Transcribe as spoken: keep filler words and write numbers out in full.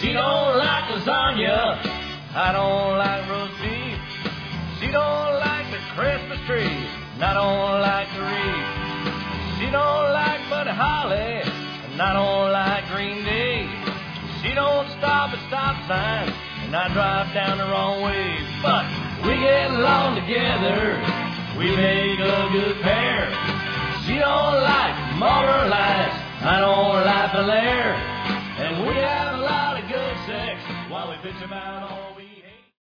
She don't like lasagna. I don't like roast beef. She don't like the Christmas tree. And I don't like the wreath. She don't like Buddy Holly. And I don't like Green Day. She don't stop at stop signs. And I drive down the wrong way. But we get along together. We make a good pair. She don't like Marlboro Lights. I don't like Belair. And we have a lot of good sex while we bitch about all